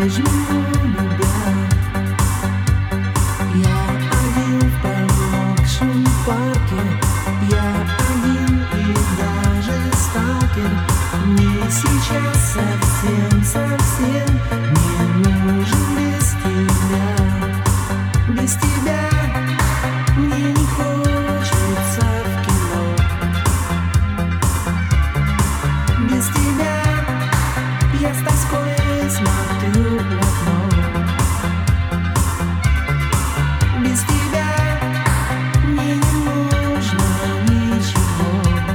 по-прежнему любя. Я один в промокшем парке, я один и даже сталкер. Мне сейчас совсем не нужен без тебя. Без тебя мне не хочется в кино. Без тебя я с тоской смотрю в окно. Без тебя мне не нужно ничего.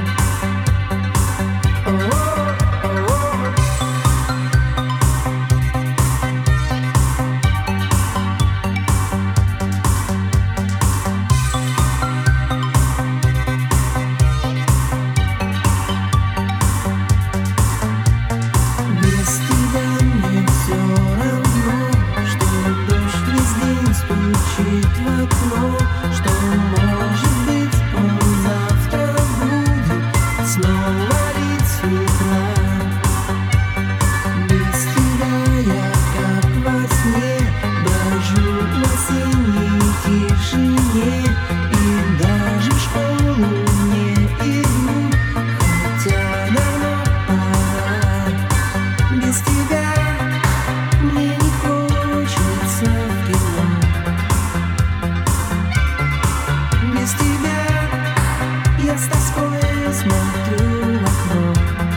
Без тебя мне все равно, что дождь весь день стучит в окно, что, может быть, он завтра будет снова лить с утра. Без тебя я как во сне брожу в осенней тишине, и даже в школу не иду, хотя давно пора. Без тебя мне не хочется в кино. Без тебя я с тоской смотрю в окно.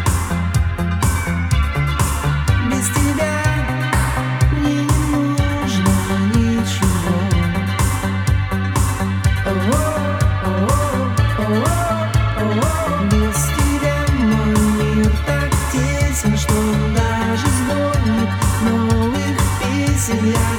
Без тебя мне не нужно ничего. Без тебя мой мир так тесен, что даже сборник новых песен я